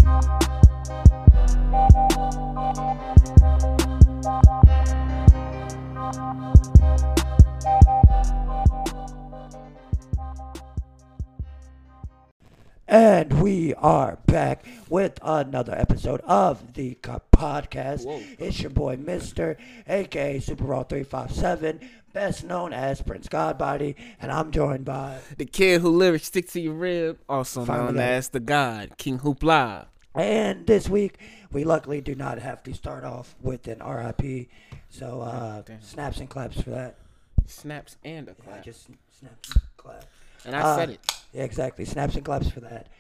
And we are back with another episode of the podcast. Whoa. It's your boy Mister, aka Super Raw 357, best known as Prince Godbody, and I'm joined by The kid who lyrics stick to your rib, also Finally known got it. as the God, King Hoopla. And this week, we luckily do not have to start off with an RIP. So, Damn. snaps and claps for that. Snaps and a Yeah, clap. just snaps and claps. And I said it. Yeah, exactly. Snaps and claps for that.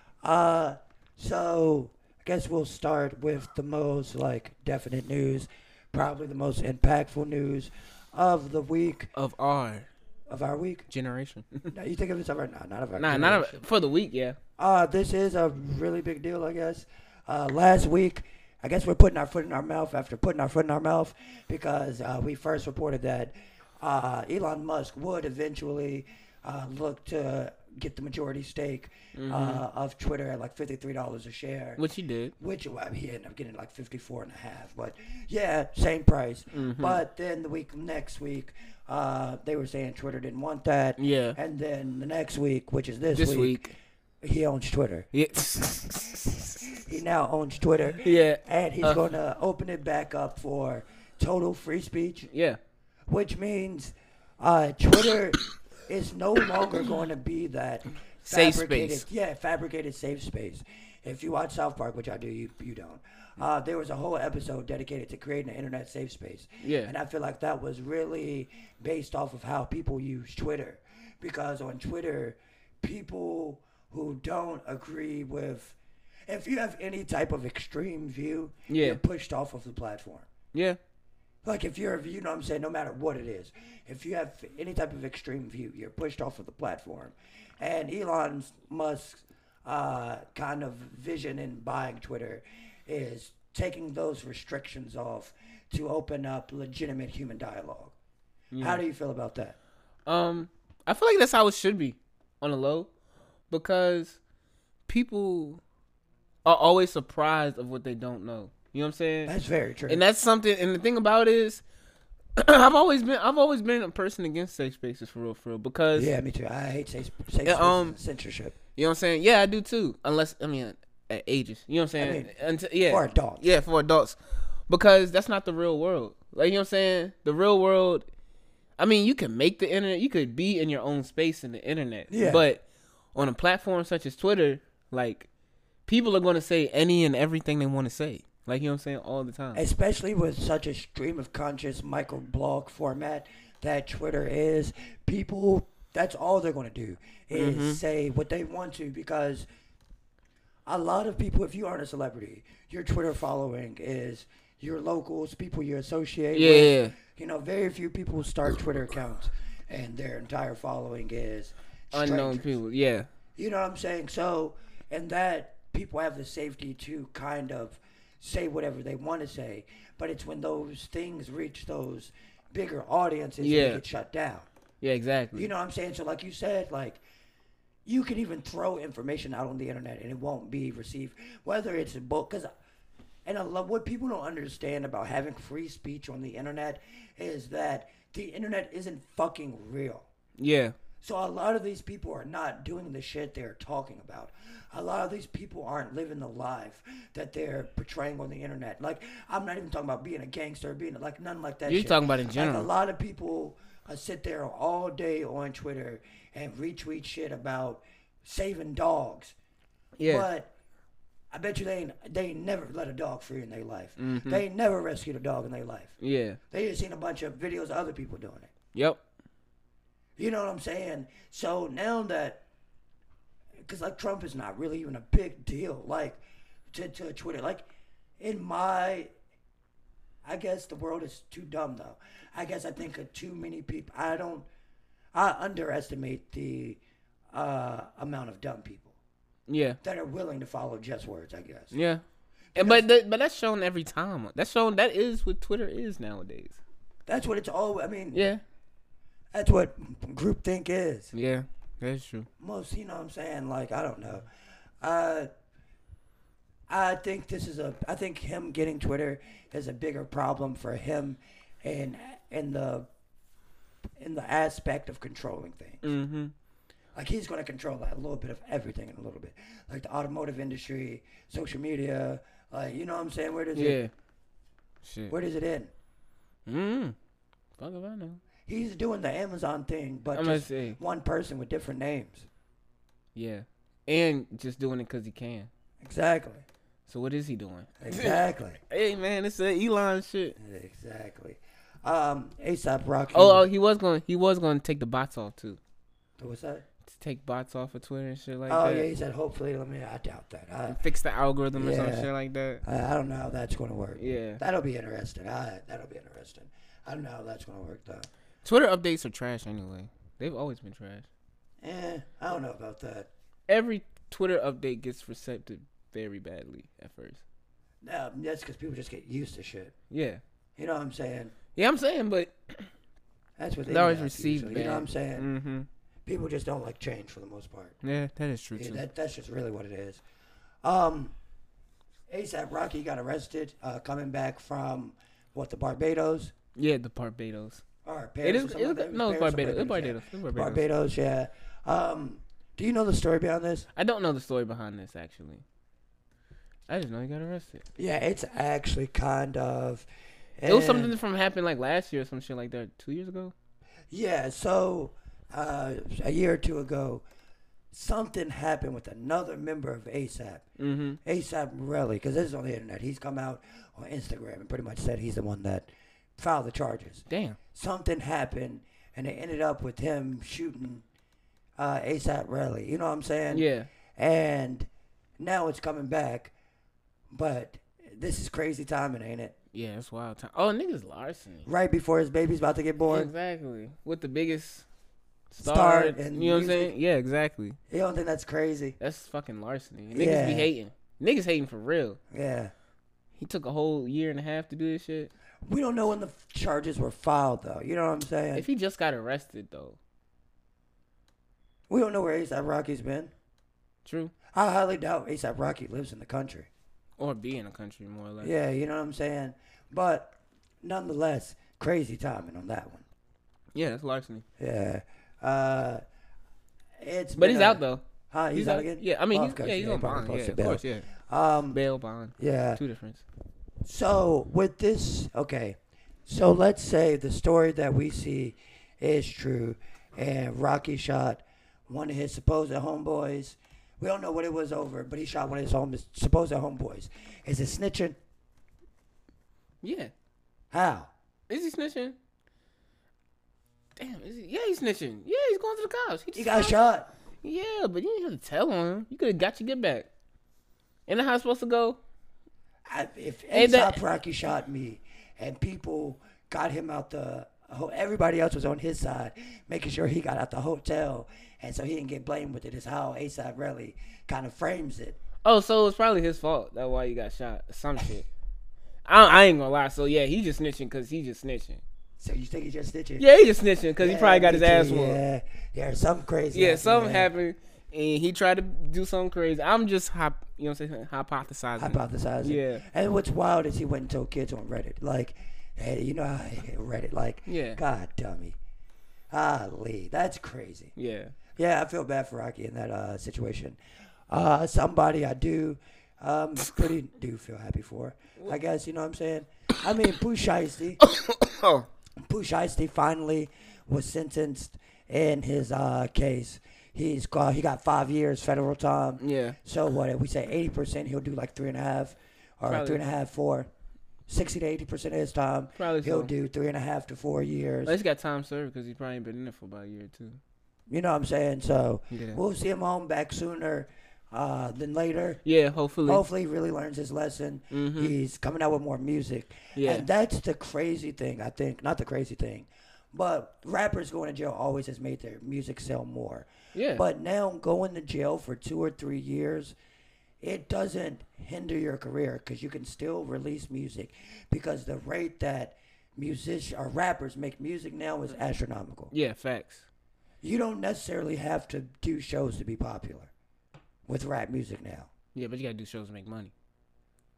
So, I guess we'll start with the most, definite news. Probably the most impactful news of the week. Of our Of our week. generation. No, you think of it as our... No, not of our Not generation. for the week, yeah. This is a really big deal, I guess. Last week, I guess we're putting our foot in our mouth after putting our foot in our mouth because we first reported that Elon Musk would eventually look to get the majority stake of Twitter at like $53 a share. Which he did. Which he ended up getting like 54 and a half, but yeah, same price. But then next week, they were saying Twitter didn't want that. Yeah. And then the next week, which is this week. he owns Twitter. Yeah. He now owns Twitter. Yeah. And he's going to open it back up for total free speech, Yeah. which means Twitter is no longer going to be that Safe fabricated, space. yeah, fabricated safe space. If you watch South Park, which I do, you don't. There was a whole episode dedicated to creating an internet safe space. Yeah. And I feel like that was really based off of how people use Twitter. Because on Twitter, people who don't agree with, if you have any type of extreme view, Yeah. you're pushed off of the platform. Yeah. Like if you're, you know what I'm saying, no matter what it is, if you have any type of extreme view, you're pushed off of the platform. And Elon Musk's kind of vision in buying Twitter is taking those restrictions off to open up legitimate human dialogue. How do you feel about that? I feel like that's how it should be on the low, because people are always surprised of what they don't know. You know what I'm saying? That's very true. And that's something. And the thing about it is, I've always been a person against safe spaces for real, because yeah, me too. I hate safe censorship. you know what I'm saying? Yeah, I do too. Unless at ages. You know what I'm saying? mean, for adults. Yeah, for adults, because that's not the real world. Like, you know what I'm saying? The real world. I mean, you can make the internet. You could be in your own space in the internet. Yeah. But on a platform such as Twitter, like, people are going to say any and everything they want to say. Like, you know what I'm saying? All the time. Especially with such a stream of conscious microblog format that Twitter is, people, that's all they're going to do is say what they want to, because a lot of people, if you aren't a celebrity, your Twitter following is your locals, people you associate with. You know, very few people start Twitter accounts and their entire following is Unknown strangers. people. Yeah. You know what I'm saying? So, and that people have the safety to kind of say whatever they want to say, but it's when those things reach those bigger audiences they get shut down. Yeah, exactly. You know what I'm saying? So like you said, like, you can even throw information out on the internet and it won't be received, whether it's a book. And what people don't understand about having free speech on the internet is that the internet isn't fucking real. Yeah. So a lot of these people are not doing the shit they're talking about. A lot of these people aren't living the life that they're portraying on the internet. Like, I'm not even talking about being a gangster, being like nothing like that. You're shit. talking about in general. Like, a lot of people sit there all day on Twitter and retweet shit about saving dogs. Yeah. But I bet you they ain't never let a dog free in their life. Mm-hmm. They ain't never rescued a dog in their life. Yeah. They just seen a bunch of videos of other people doing it. Yep. You know what I'm saying? So now that, because like Trump is not really even a big deal, like to Twitter. Like I guess the world is too dumb though. I guess I think of too many people. I underestimate the amount of dumb people. Yeah. That are willing to follow just words, I guess. Yeah. But that's shown every time. That is what Twitter is nowadays. That's what it's all. I mean, Yeah. that's what groupthink is. Yeah. That's true. Most, you know what I'm saying? Like, I don't know. I I think I think him getting Twitter is a bigger problem for him, and in the aspect of controlling things. Mm-hmm. Like he's going to control a little bit of everything in a little bit, like the automotive industry, social media. Like you know what I'm saying? Where does it? Shit. Where does it end? Fuck if I know. He's doing the Amazon thing, but I'm just gonna say. one person with different names. Yeah. And just doing it because he can. Exactly. So what is he doing? Exactly. Hey man, it's a Elon shit. Exactly. ASAP Rocky. Oh, he was going to take the bots off too. What's that? To take bots off of Twitter and shit like Oh that. yeah, he said hopefully. I doubt that. And fix the algorithm or some shit like that. I don't know how that's going to work. Yeah. That'll be interesting. That'll be interesting. I don't know how that's going to work though. Twitter updates are trash anyway. They've always been trash. I don't know about that. Every Twitter update gets received very badly at first. No, that's because people just get used to shit. Yeah. You know what I'm saying? Yeah, I'm saying, but that's what they always receive bad. You know what I'm saying? Mm-hmm. People just don't like change for the most part. Yeah, that is true too. That's just really what it is. ASAP Rocky got arrested coming back from the Barbados? Yeah, the Barbados. Or It Paris is. No, it's Barbados. It's Barbados. Yeah. It's Barbados. Barbados, yeah. Do you know the story behind this? I don't know the story behind this actually. I just know he got arrested. Yeah, it's actually kind of. It was something from happened like last year or some shit like that. 2 years ago. Yeah, so a year or two ago, something happened with another member of ASAP. Mm-hmm. ASAP Rocky, because this is on the internet. He's come out on Instagram and pretty much said he's the one that filed the charges. Damn. Something happened, and it ended up with him shooting ASAP Rocky. You know what I'm saying? Yeah. And now it's coming back, but this is crazy timing, ain't it? Yeah, it's wild time. Oh, niggas larceny. Right before his baby's about to get born. Exactly. With the biggest Star star, in you know what I'm music. saying? Yeah, exactly. You don't think that's crazy? That's fucking larceny. Niggas Yeah. be hating. Niggas hating for real. Yeah. He took a whole year and a half to do this shit. We don't know when the charges were filed, though. You know what I'm saying? If he just got arrested, though. We don't know where ASAP Rocky's been. True. I highly doubt ASAP Rocky lives in the country. Or be in the country, more or less. Yeah, you know what I'm saying? But nonetheless, crazy timing on that one. Yeah, that's larceny. Yeah. It's But been he's out, though. Huh? He's out again? Yeah, I mean, Oh, he's, of course, he's yeah, on probably bond. Yeah, posted of bail. course, yeah. Um, Bail, bond. yeah. Two difference. So with this, okay. So let's say the story that we see is true, and Rocky shot one of his supposed homeboys. We don't know what it was over, but he shot one of his supposed homeboys. Is it snitching? Yeah. How? Is he snitching? Damn, is he? Yeah, he's snitching. Yeah, he's going to the cops. He got shot. Yeah, but you didn't have to tell on him. You could have got your get back. Ain't that how it's supposed to go? If Ain't that- ASAP Rocky shot me, and people got him out everybody else was on his side, making sure he got out the hotel, and so he didn't get blamed with it. Is how ASAP really kind of frames it. Oh, so it's probably his fault. That's why you got shot. Some shit. I ain't gonna lie. So yeah, he just snitching because he just snitching. So you think he just snitching? Yeah, he just snitching because he probably got his me ass too, whooped. Yeah, something crazy. Yeah, happened, something man. happened, and he tried to do something crazy. I'm just hypothesizing. Hypothesizing. Yeah. And what's wild is he went and told kids on Reddit, like, hey, you know how I hate Reddit, like, Yeah. God dummy. Lee, that's crazy. Yeah. Yeah, I feel bad for Rocky in that situation. Somebody I do feel happy for. I guess, you know what I'm saying? I mean, Pooh Shiesty. Oh. Pooh Shiesty finally was sentenced in his case. He got 5 years federal time. Yeah. So what if we say 80%, he'll do like 3.5 or Probably. 3.5, 4. 60 to 80% of his time, Probably he'll so. do 3.5 to 4 years. At least got time served because he probably been in it for about a year or two. You know what I'm saying? So Yeah. we'll see him home back sooner than later. Yeah, hopefully. Hopefully he really learns his lesson. Mhm. He's coming out with more music. Yeah. And that's the crazy thing, I think. Not the crazy thing. But rappers going to jail always has made their music sell more. Yeah. But now going to jail for 2 or 3 years, it doesn't hinder your career because you can still release music because the rate that musicians or rappers make music now is astronomical. Yeah, facts. You don't necessarily have to do shows to be popular with rap music now. Yeah, but you gotta do shows to make money.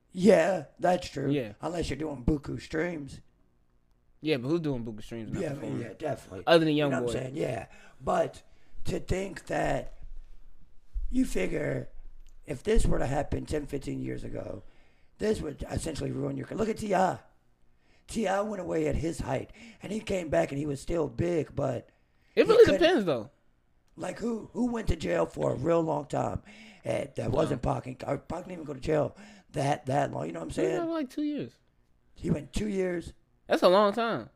Yeah, that's true. Yeah. Unless you're doing buku streams. Yeah, but who's doing Booker streams? Not Yeah, performing? yeah, definitely. Other than You Young know Boy. what I'm saying? Yeah. But to think that you figure if this were to happen 10, 15 years ago, this would essentially ruin your career. Look at T.I. T.I. went away at his height, and he came back and he was still big, but It he really couldn't- depends, though. Like who went to jail for a real long time? And that wasn't Pac. Pac didn't even go to jail that long. You know what I'm Yeah, saying? like 2 years. He went 2 years. That's a long time.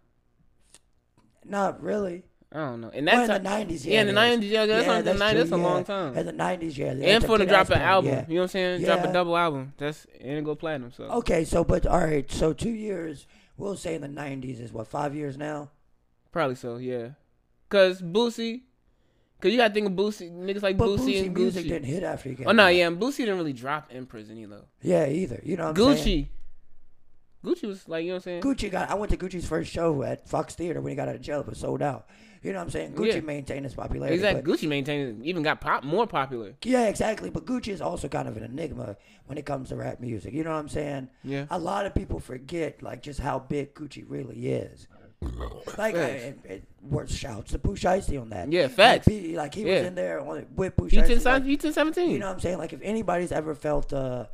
Not really. I don't know. In Well, that in the time, 90s, yeah, in the it is. 90s, yeah, that's, Yeah, not, the 90s, true, that's a yeah. long time. In the 90s, yeah. And for to drop an album, yeah. you know what I'm saying? Drop Yeah. a double album. That's and it go platinum. So Okay, so but all right, so 2 years. We'll say in the 90s is what 5 years now. probably so, yeah. Cause Boosie, cause you gotta think of Boosie, niggas like But Boosie and music Gucci. didn't hit after he came. Oh no, out. yeah, and Boosie didn't really drop in prison either. Yeah, either. You know what I'm saying? Gucci was like, you know what I'm saying? Gucci got. I went to Gucci's first show at Fox Theater when he got out of jail. It was sold out. You know what I'm saying? Gucci Yeah. maintained his popularity. Exactly. but- Gucci maintained it, even got more popular. Yeah, exactly. But Gucci is also kind of an enigma when it comes to rap music. You know what I'm saying? Yeah. A lot of people forget like just how big Gucci really is. Like, Facts. worth shouts to Pooh Shiesty on that. Yeah, facts. Like he Yeah. was in there with Pooh He Shiesty. 10, Like, he 10-17. you know what I'm saying? Like if anybody's ever felt the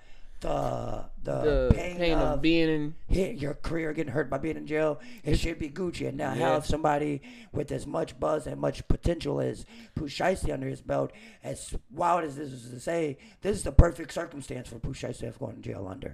the pain, of of being in. hit your career getting hurt by being in jail, it should be Gucci. And now Yeah. have somebody with as much buzz and much potential as Pooh Shiesty under his belt, as wild as this is to say, this is the perfect circumstance for Pooh Shiesty to have gone to jail under.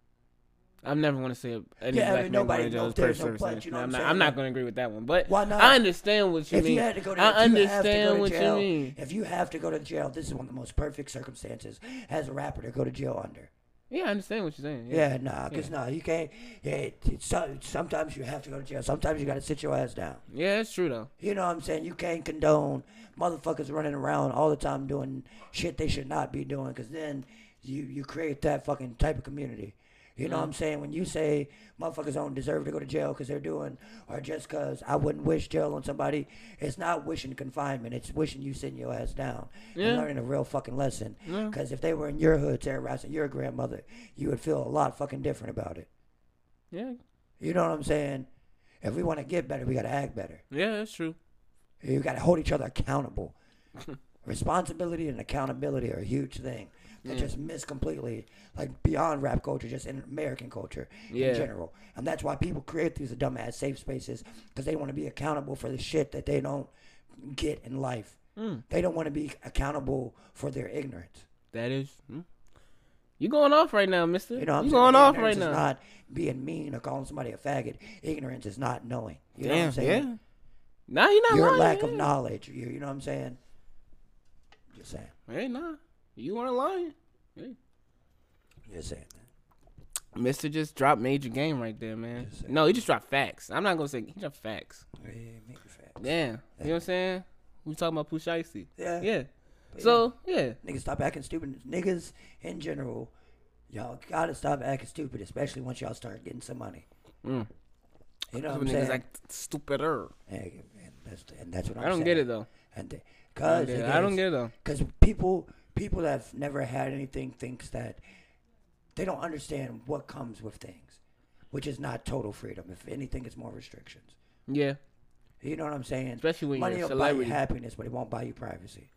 I never want to say any Yeah, I black mean, man nobody going to jail knows is there's no perfect but, circumstance. you know what I'm I'm not, saying? I'm not going to agree with that one, but Why not? I understand what you If mean. you had to go to, I if you have to understand go to what jail, you mean. if you have to go to jail, this is one of the most perfect circumstances as a rapper to go to jail under. Yeah, I understand what you're saying. Yeah, because you can't. Yeah, sometimes you have to go to jail. Sometimes you got to sit your ass down. Yeah, that's true though. You know what I'm saying? You can't condone motherfuckers running around all the time doing shit they should not be doing, because then you create that fucking type of community. You know what I'm saying? When you say motherfuckers don't deserve to go to jail because they're doing, or just because I wouldn't wish jail on somebody, it's not wishing confinement. It's wishing you sitting your ass down Yeah. and learning a real fucking lesson. Yeah. Because if they were in your hood terrorizing your grandmother, you would feel a lot fucking different about it. Yeah, You know what I'm saying? If we want to get better, we got to act better. yeah, that's true. You got to hold each other accountable. Responsibility and accountability are a huge thing that just miss completely, like beyond rap culture, just in American culture Yeah. in general. And that's why people create these dumbass safe spaces, because they want to be accountable for the shit that they don't get in life. They don't want to be accountable for their ignorance. That is. You going off right now, Mister? You know what I'm You saying? going off Ignorance right is now? not being mean or calling somebody a faggot. Ignorance is not knowing. You know what Damn, I'm saying? yeah. Nah, you're not Your lying. lack yeah. of knowledge. You know what I'm saying? Just saying. Hey, nah. You weren't lying. Just saying. Mister just dropped major game right there, man. Just saying. No, he just dropped facts. I'm not gonna say he dropped facts. Yeah, make it facts. Damn. You know what I'm saying? We talking about Pooh Shiesty. Yeah. Yeah. But So yeah. Niggas stop acting stupid. Niggas in general, y'all gotta stop acting stupid, especially once y'all start getting some money. Mm. You know That's what I'm when niggas saying? act stupider. And that's what I'm I don't saying. get it though. And I don't get it though. Because people that have never had anything thinks that they don't understand what comes with things, which is not total freedom. If anything, it's more restrictions. Yeah. You know what I'm saying? Especially when Money you're a will buy you celebrity. happiness, but it won't buy you privacy.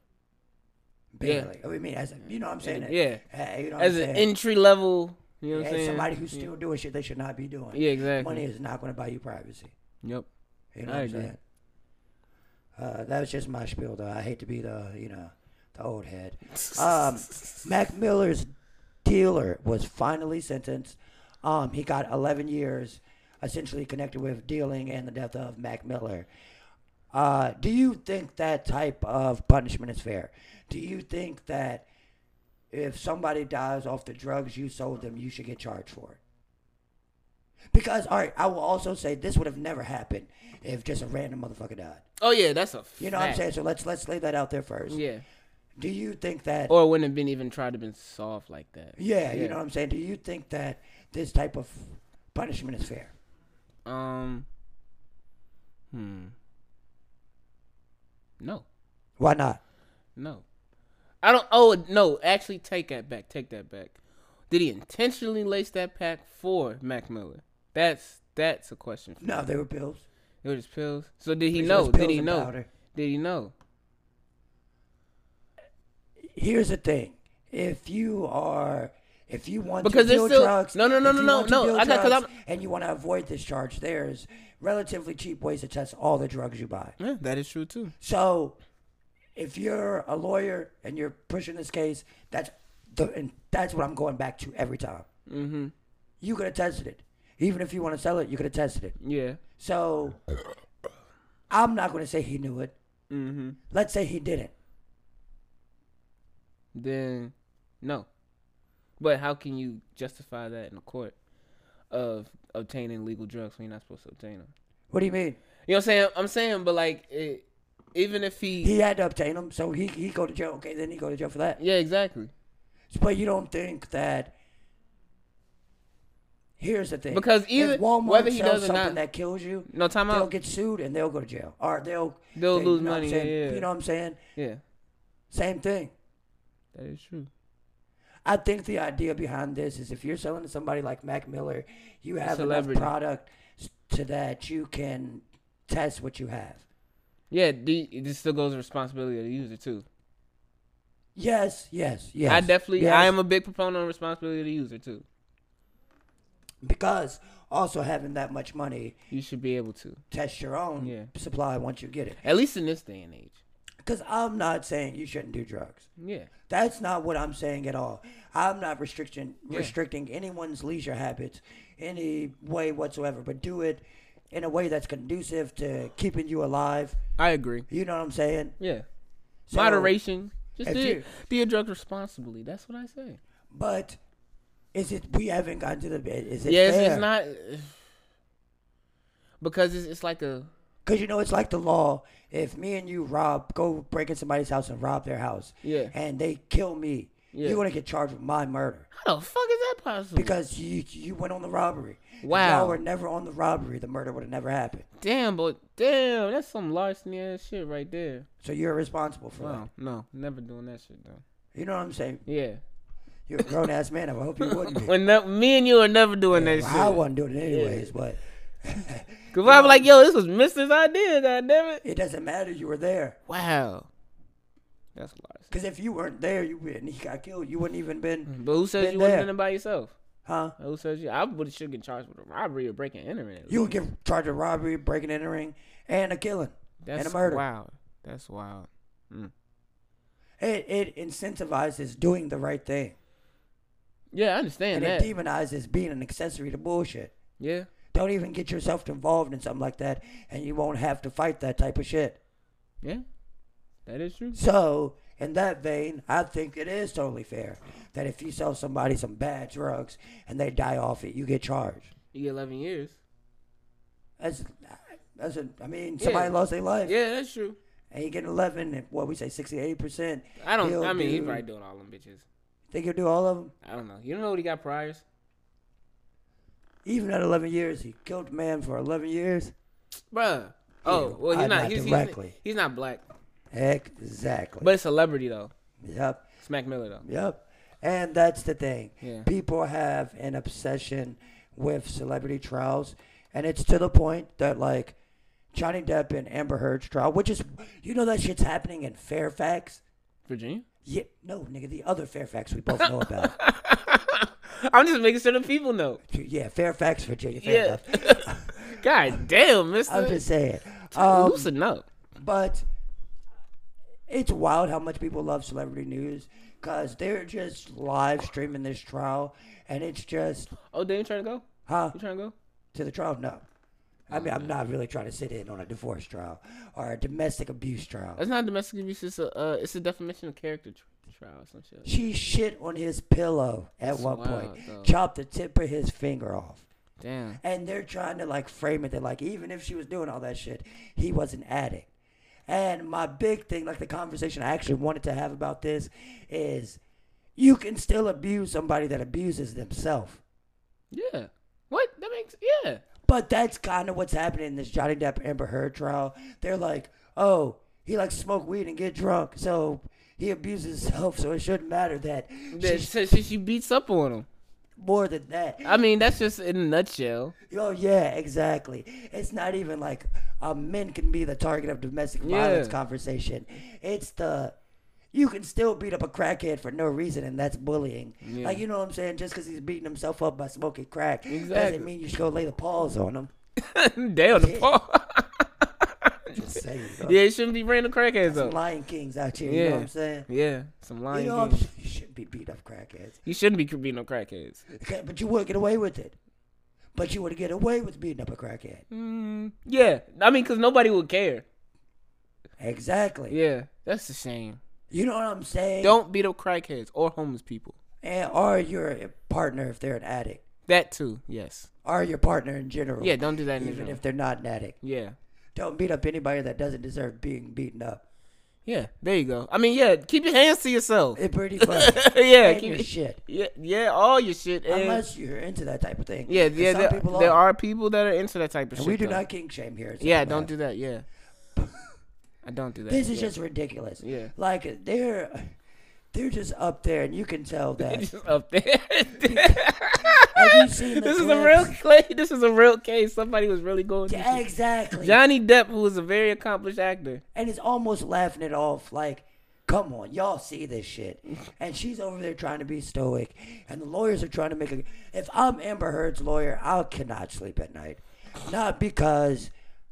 Yeah. Barely. I mean, you know what I'm saying? Yeah. You know what As I'm an saying? entry level, you know what I'm As saying? somebody who's still doing shit they should not be doing. Yeah, exactly. Money is not going to buy you privacy. Yep. You know I what I'm agree. saying? That was just my spiel, though. I hate to be the old head. Mac Miller's dealer was finally sentenced. He got 11 years, essentially connected with dealing and the death of Mac Miller. Do you think that type of punishment is fair? Do you think that if somebody dies off the drugs you sold them, you should get charged for it? Because, all right, I will also say this would have never happened if just a random motherfucker died. Oh yeah, that's a fact. You know what I'm saying? So let's lay that out there first. Yeah. Do you think that? Or it wouldn't have been even tried to been solved like that. Yeah, you know what I'm saying? Do you think that this type of punishment is fair? No. Why not? No. I don't. Oh no. Actually, take that back. Take that back. did he intentionally lace that pack for Mac Miller? That's a question. No, they were pills. It was just pills. So did he It was know? pills Did he and know? powder. Did he know? Here's the thing: if you want Because to there's deal still drugs, no. if you want to deal I got because drugs and you want to avoid this charge, there's relatively cheap ways to test all the drugs you buy. Yeah, that is true too. So, if you're a lawyer and you're pushing this case, that's what I'm going back to every time. Mm-hmm. You could have tested it, even if you want to sell it. You could have tested it. Yeah. So, I'm not going to say he knew it. Mm-hmm. Let's say he didn't. Then no. But how can you justify that in a court of obtaining legal drugs when you're not supposed to obtain them? What do you mean? You know what I'm saying? I'm saying, but like, even if He had to obtain them, so he go to jail. Okay, then he go to jail for that. yeah, exactly. But you don't think that? Here's the thing: Because if Walmart whether he sells does or something not, that kills you, no time they'll out. get sued and they'll go to jail, or they'll Lose you know what I'm money. saying? Yeah. You know what I'm saying? Yeah, Same thing. that is true. I think the idea behind this is if you're selling to somebody like Mac Miller, you have enough Celebrity. product to that you can test what you have. Yeah, this still goes to responsibility of the user too. Yes. I definitely, yes. I am a big proponent of responsibility of the user too. Because also having that much money, You should be able to, test your own Yeah. supply once you get it. at least in this day and age. Because I'm not saying you shouldn't do drugs. Yeah, That's not what I'm saying at all. I'm not restricting anyone's leisure habits any way whatsoever, but do it in a way that's conducive to keeping you alive. I agree. You know what I'm saying? Yeah, So, moderation. Just if do your drugs responsibly. That's what I say. But is it? We haven't gotten to the bit. Is it? Yes, fair? it's not because it's like a Because you know it's like the law. If me and you go break in somebody's house and rob their house, yeah. and they kill me, Yeah. you're gonna get charged with my murder How the fuck is that possible? because you went on the robbery. Wow. If y'all were never on the robbery, the murder would have never happened. damn, that's some larceny ass shit right there. So you're responsible for Wow, no, never doing that shit though. that. You know what I'm saying? Yeah, You're a grown ass man. I hope you wouldn't be. me and you are never doing that Well, shit. I wasn't doing it anyways, but Cause I'm like, yo, this was Mister's idea. God damn it. it doesn't matter. You were there. Wow, that's larceny. Because if you weren't there, and he got killed, you wouldn't even been, But who says been you wouldn't there. have done it by yourself? huh? Who says you? I should get charged with a robbery or breaking and entering. You would get charged with robbery, breaking and entering, and a killing. That's and a murder. wild. That's wild. Mm. It incentivizes doing the right thing. Yeah, I understand And that. it demonizes being an accessory to bullshit. Yeah, Don't even get yourself involved in something like that, and you won't have to fight that type of shit. yeah, that is true. So, in that vein, I think it is totally fair that if you sell somebody some bad drugs and they die off it, you get charged. You get 11 years. Somebody lost their life. Yeah, that's true. And you get 11, and what we say, 68%. I don't. He'll I mean, he's do- probably doing all them bitches. Think he'll do all of them? I don't know. You don't know what he got priors? Even at 11 years, he killed a man for 11 years. Bruh. Oh, well, he's not. directly. He's not black. Exactly. But it's celebrity, though. Yep. Smack Miller, though. Yep. And that's the thing. Yeah. People have an obsession with celebrity trials, and it's to the point that, like, Johnny Depp and Amber Heard's trial, which is, you know that shit's happening in Fairfax? Virginia? Yeah, no, nigga, the other Fairfax we both know about. I'm just making sure the people know. Yeah, Fairfax, Virginia. Fair Yeah. enough. God damn, mister. I'm just saying. Loosen up. But it's wild how much people love celebrity news because they're just live streaming this trial, and it's just, Oh, Dan, you trying to go? huh? You trying to go? To the trial? No. I mean, I'm not really trying to sit in on a divorce trial or a domestic abuse trial. That's not domestic abuse. It's a defamation of character trial or some shit. She shit on his pillow at That's one wild, point, though. chopped the tip of his finger off. Damn. And they're trying to, like, frame it that, like, even if she was doing all that shit, he was an addict. And my big thing, like the conversation I actually wanted to have about this is you can still abuse somebody that abuses themselves. Yeah. What? That makes yeah. But that's kind of what's happening in this Johnny Depp Amber Heard trial. They're like, oh, he likes to smoke weed and get drunk, so he abuses himself, so it shouldn't matter that She beats up on him. more than that. I mean, that's just in a nutshell. Oh yeah, exactly. It's not even like men can be the target of domestic violence conversation. It's you can still beat up a crackhead for no reason, and that's bullying. Yeah. Like, you know what I'm saying? Just because he's beating himself up by smoking crack Exactly. doesn't mean you should go lay the paws on him. Damn, the paw. Just saying. Bro. Yeah, it shouldn't be random crackheads Some though. Lion Kings out here. You know what I'm saying? Yeah, some Lion You know, Kings. you shouldn't be beating up crackheads. You shouldn't be beating no crackheads. Okay, but you would get away with it. But you would get away with beating up a crackhead. Yeah, I mean, because nobody would care. Exactly. Yeah, that's a shame. You know what I'm saying? Don't beat up crackheads or homeless people. Or your partner if they're an addict. That too, yes. Or your partner in general. Yeah, don't do that in Even general. if they're not an addict. Yeah. Don't beat up anybody that doesn't deserve being beaten up. Yeah, there you go. I mean, yeah, keep your hands to yourself. It's pretty funny. Yeah, And keep your shit. Yeah, all your shit. And Unless you're into that type of thing. yeah, And yeah. some people There are people that are into that type of And shit. we do though. not king shame here. Yeah, don't do that. Yeah, I don't do that. This is yeah. just ridiculous. Yeah. Like they're just up there, and you can tell that. Just up there. Have you seen the This is clips? a real This is a real case. Somebody was really going through Yeah, shit. exactly. Johnny Depp, who is a very accomplished actor. And it's almost laughing it off. Like, come on, y'all see this shit. And she's over there trying to be stoic, and the lawyers are trying to make a. If I'm Amber Heard's lawyer, I cannot sleep at night. Not because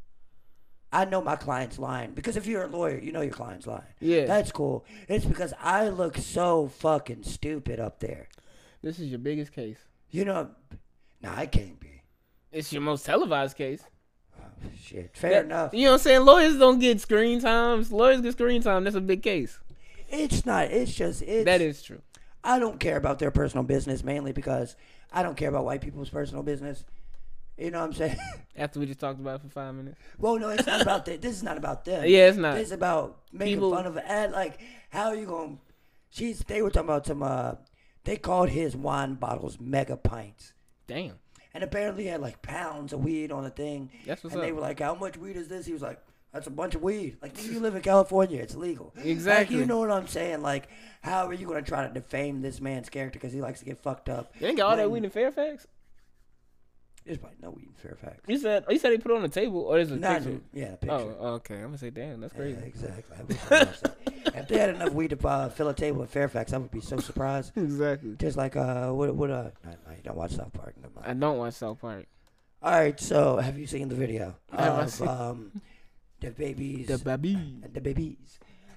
I know my client's lying. Because if you're a lawyer, you know your client's lying. Yeah. That's cool. It's because I look so fucking stupid up there. This is your biggest case. You know, nah, I can't be. It's your most televised case. Oh, shit, fair enough. You know what I'm saying? Lawyers don't get screen times. Lawyers get screen time. That's a big case. It's not. It's just. That is true. I don't care about their personal business mainly because I don't care about white people's personal business. You know what I'm saying? After we just talked about it for 5 minutes. Well, no, it's not about that. This is not about them. Yeah, it's not. This is about making fun of ad. Like, how are you going to... They were talking about some... They called his wine bottles mega pints. Damn. And apparently he had, like, pounds of weed on the thing. That's what's and up. they were like, how much weed is this? He was like, that's a bunch of weed. Like, you live in California. It's legal. Exactly. Like, you know what I'm saying? Like, how are you going to try to defame this man's character because he likes to get fucked up? You ain't got all that weed in Fairfax? There's probably no weed in Fairfax. You said they put it on the table, or there's a picture? Yeah, the picture. Oh, okay. I'm gonna say, damn, that's crazy. Yeah, exactly. I wish I was if they had enough weed to fill a table in Fairfax, I would be so surprised. Exactly. Just like no, you don't watch South Park. Never mind. I don't watch South Park. All right, so have you seen the video Have I of seen- the babies? The baby. The babies.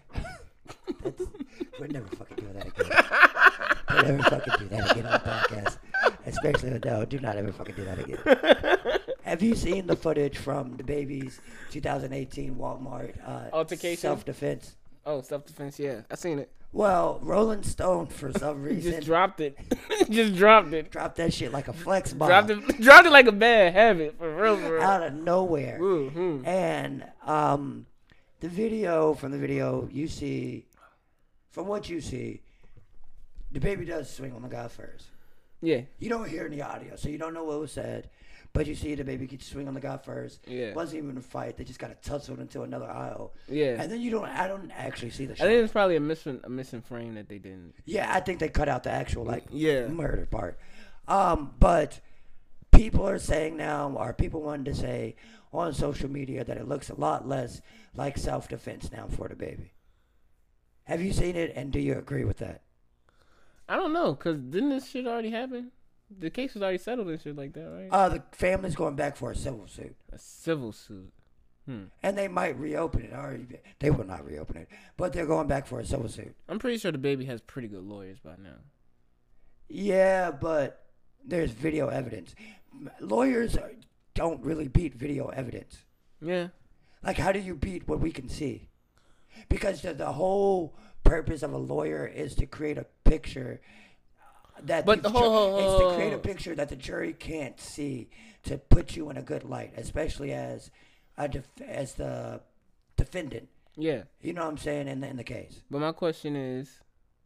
We're never fucking doing that again. We'll never fucking do that again on the podcast. Especially no, do not ever fucking do that again. Have you seen the footage from the babies 2018 Walmart Altercation? self-defense? Oh, self-defense, yeah. I seen it. Well, Rolling Stone for some He reason just dropped it. Just dropped it. dropped that shit like a flex bomb Dropped it like a bad habit, for real. out of nowhere. Mm-hmm. And the video you see, from what you see, the baby does swing on the guy first. Yeah. You don't hear any audio, so you don't know what was said. But you see the baby gets swing on the guy first. Yeah. It wasn't even a fight. They just got tussled into another aisle. Yeah. And then I don't actually see the I shot. think it's probably a missing frame that they didn't. Yeah, I think they cut out the actual Yeah. murder part. But people are saying now, or people wanted to say on social media that it looks a lot less like self-defense now for the baby. Have you seen it, and do you agree with that? I don't know, because didn't this shit already happen? The case was already settled and shit like that, right? The family's going back for a civil suit. A civil suit. And they might reopen it. Or they will not reopen it. But they're going back for a civil suit. I'm pretty sure the baby has pretty good lawyers by now. Yeah, but there's video evidence. Lawyers don't really beat video evidence. Yeah. Like, how do you beat what we can see? Because the whole purpose of a lawyer is to create a picture that But it's to create a picture that the jury can't see, to put you in a good light, especially as the defendant. Yeah. You know what I'm saying in the case. But my question is,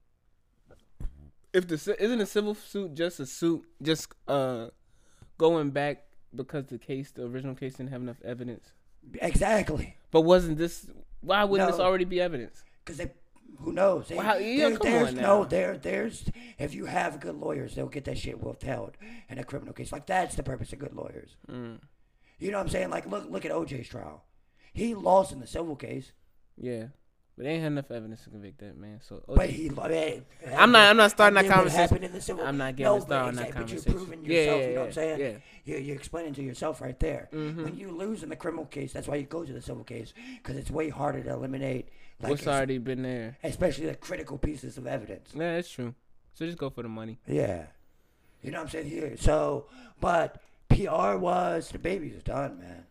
isn't a civil suit just a suit, just going back because the original case didn't have enough evidence? Exactly. But wasn't this? Why wouldn't No. this already be evidence? Because Who knows? Come on now. No, there's if you have good lawyers, they'll get that shit withheld in a criminal case. Like that's the purpose of good lawyers. You know what I'm saying? Like look at OJ's trial. He lost in the civil case. Yeah. But they ain't had enough evidence to convict that man. So but I'm not starting that conversation. In I'm not getting started on that conversation. But you're proving yourself, you know what I'm saying? Yeah. You're explaining to yourself right there. When you lose in the criminal case, that's why you go to the civil case, because it's way harder to eliminate what's already been there. Especially the critical pieces of evidence. Yeah, that's true. So just go for the money. Yeah. You know what I'm saying? Here. So, but PR was, the baby's done, man.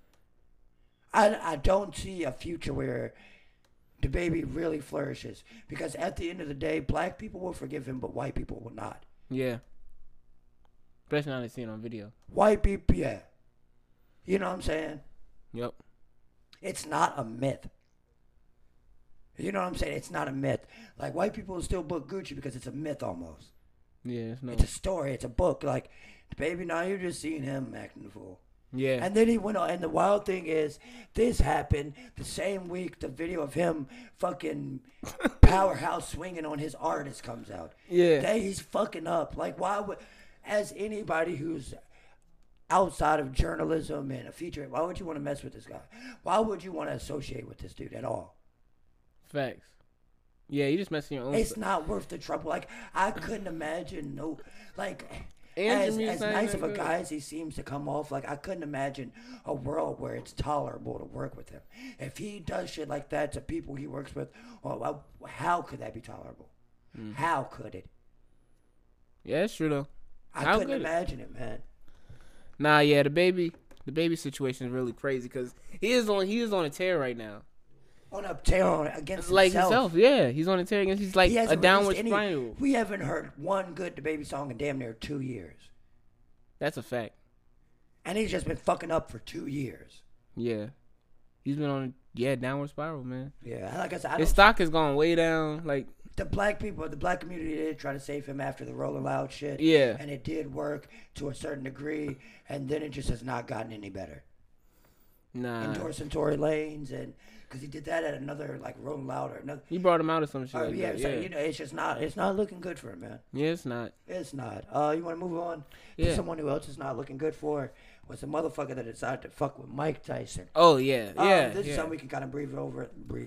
I don't see a future where the baby really flourishes, because at the end of the day, black people will forgive him, but white people will not. Yeah. Especially now they see it on video. White people, yeah. You know what I'm saying? Yep. It's not a myth. You know what I'm saying? It's not a myth. Like, white people will still book Gucci because it's a myth almost. Yeah, it's a story. It's a book. Like, the baby, now you're just seeing him acting the fool. Yeah. And then he went on, and the wild thing is, this happened the same week the video of him fucking powerhouse swinging on his artist comes out. Yeah. He's fucking up. Like, why would, as anybody who's outside of journalism and a feature, why would you want to mess with this guy? Why would you want to associate with this dude at all? Facts. Yeah, you just messing your own. It's not worth the trouble. Like, I couldn't imagine as nice of a guy as he seems to come off, like, I couldn't imagine a world where it's tolerable to work with him. If he does shit like that to people he works with, well, how could that be tolerable? How could it? Yeah, it's true though. I couldn't imagine it, man. Nah, yeah, the baby situation is really crazy because he is on a tear right now. On a tear against like himself. Yeah, he's on a tear against. He's like a downward spiral. We haven't heard one good DaBaby song in damn near 2 years. That's a fact. And he's just been fucking up for 2 years. Yeah, he's been on a downward spiral, man. Yeah, like I said, his stock has gone way down. Like the black community did try to save him after the Rolling Loud shit. Yeah, and it did work to a certain degree, and then it just has not gotten any better. Nah, endorsing Tory Lanez and. Because he did that at another, like, Rolling Loud or another. You brought him out or some shit. Like yeah, that. So, you know, it's just not, it's not looking good for him, man. Yeah, it's not. It's not. You want to move on to someone who else is not looking good for was the motherfucker that decided to fuck with Mike Tyson. Oh, yeah. Yeah. This is something we can kind of breeze over.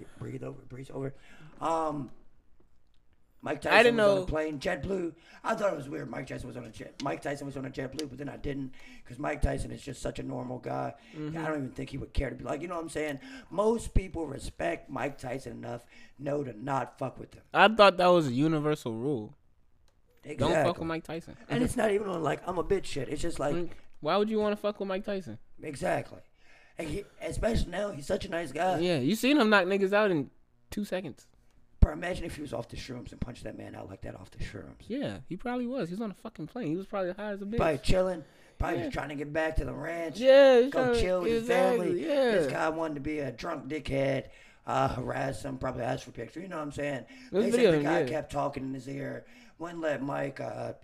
Mike Tyson was on a plane, JetBlue. I thought it was weird. Mike Tyson was on a JetBlue, but then I didn't, because Mike Tyson is just such a normal guy. I don't even think he would care to be like, you know what I'm saying? Most people respect Mike Tyson enough, know to not fuck with him. I thought that was a universal rule. Exactly. Don't fuck with Mike Tyson. And it's not even on like I'm a bitch shit. It's just like, why would you want to fuck with Mike Tyson? Exactly. And especially now, he's such a nice guy. Yeah, you seen him knock niggas out in 2 seconds. Bro, imagine if he was off the shrooms and punched that man out like that off the shrooms. Yeah, he probably was. He was on a fucking plane. He was probably high as a bitch. Probably chilling. Probably just trying to get back to the ranch. Yeah. Go chill with his family. Yeah. This guy wanted to be a drunk dickhead, harass him, probably ask for pictures. You know what I'm saying? They said the guy kept talking in his ear, wouldn't let Mike,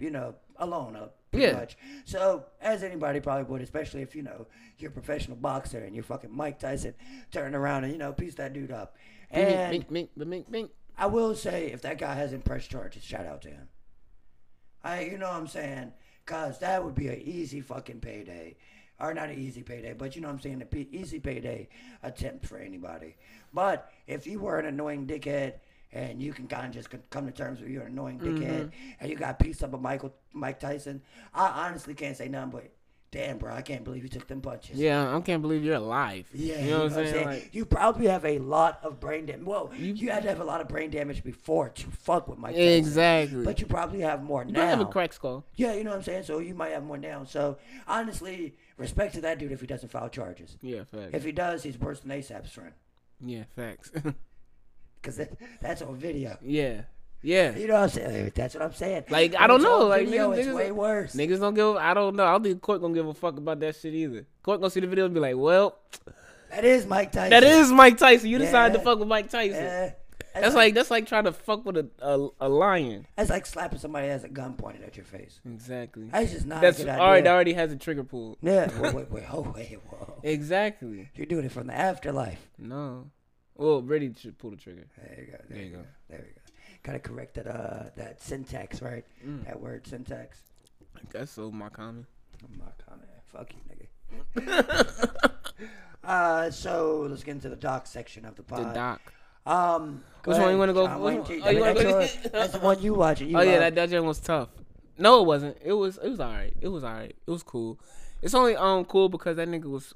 alone pretty much. So, as anybody probably would, especially if, you're a professional boxer and you're fucking Mike Tyson, turn around and, piece that dude up. And Mink. I will say, if that guy hasn't pressed charges, shout out to him. You know what I'm saying? Because that would be an easy fucking payday. Or not an easy payday, but you know what I'm saying? An easy payday attempt for anybody. But if you were an annoying dickhead, and you can kind of just come to terms with you're an annoying dickhead, and you got pieced up with Mike Tyson, I honestly can't say nothing but, damn, bro, I can't believe you took them punches. Yeah, I can't believe you're alive. Yeah, you know what I'm saying? Like, you probably have a lot of brain damage. Well, you had to have a lot of brain damage before to fuck with Mike Tyson. Exactly. But you probably have more now. You have a crack skull. Yeah, you know what I'm saying? So you might have more now. So, honestly, respect to that dude if he doesn't file charges. Yeah, facts. If he does, he's worse than ASAP's friend. Yeah, facts. Because that's on video. Yeah. Yeah. You know what I'm saying? That's what I'm saying. Like, I don't know. Like, video, niggas, it's way worse. Niggas don't give I don't know. I don't think Court gonna give a fuck about that shit either. Court gonna see the video and be like, well, that is Mike Tyson. That is Mike Tyson. You decided to fuck with Mike Tyson. That's like trying to fuck with a lion. That's like slapping somebody that has a gun pointed at your face. Exactly. That's just not a good idea. That already has a trigger pull. Yeah. Whoa. Exactly. You're doing it from the afterlife. No. Well, Brady should pull the trigger. There you go. There you go. Gotta correct that syntax, right? That word syntax. I guess so, Markami. I'm not comment. Fuck you, nigga. So let's get into the doc section of the The pod. doc. Go Which one ahead, you want to go? John Wayne Oh, T. you want to go? That's the one you watching. Oh yeah, that joint was tough. No, it wasn't. It was alright. It was alright. It was cool. It's only cool because that nigga was